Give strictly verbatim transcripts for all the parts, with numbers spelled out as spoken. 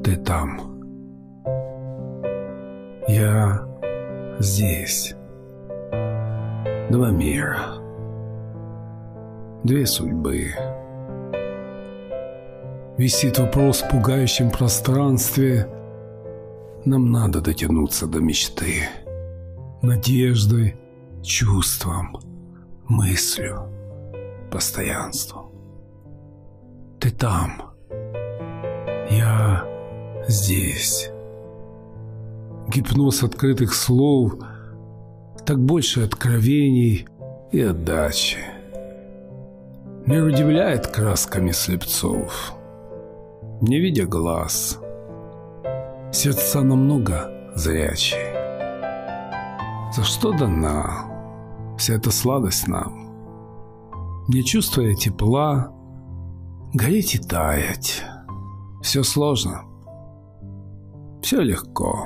Ты там. Я здесь. Два мира. Две судьбы. Висит вопрос в пугающем пространстве. Нам надо дотянуться до мечты. Надеждой, чувством, мыслью, постоянством. Ты там. Я здесь. Гипноз открытых слов, так больше откровений и отдачи. Мир удивляет красками слепцов, не видя глаз. Сердца намного зрячие. За что дана вся эта сладость нам? Не чувствуя тепла, гореть и таять. Все сложно, все легко.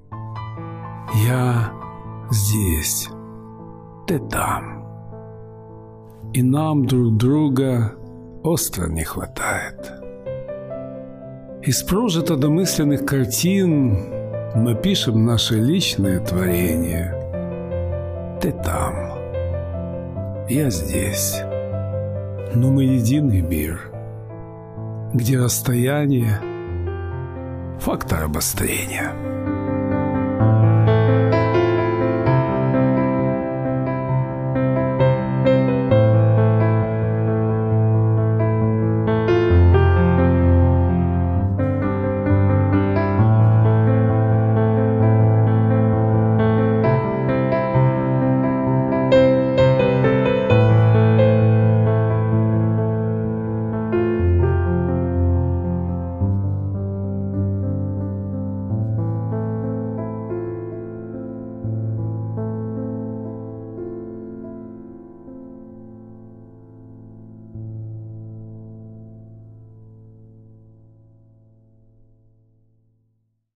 Я здесь, ты там. И нам друг друга остро не хватает. Из прожито до мысленных картин мы пишем наши личные творения. Ты там, я здесь. Но мы единый мир, где расстояние — фактор обострения.